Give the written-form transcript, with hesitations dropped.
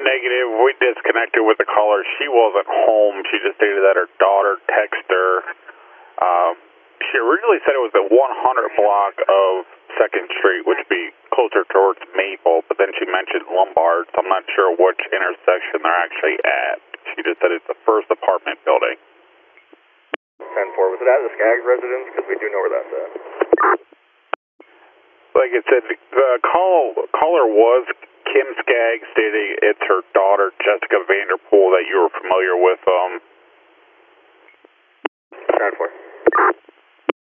Negative. We disconnected with the caller. She wasn't home. She just stated that her daughter texted her. She originally said it was the 100 block of 2nd Street, which would be closer towards Maple, but then she mentioned Lombard, so I'm not sure which intersection they're actually at. She just said it's the first apartment building. 10-4, was it at the Skaggs residence? Because we do know where that's at. Like I said, the caller was Kim Skaggs, stating it's her daughter, Jessica Vanderpool, that you were familiar with. 10-4.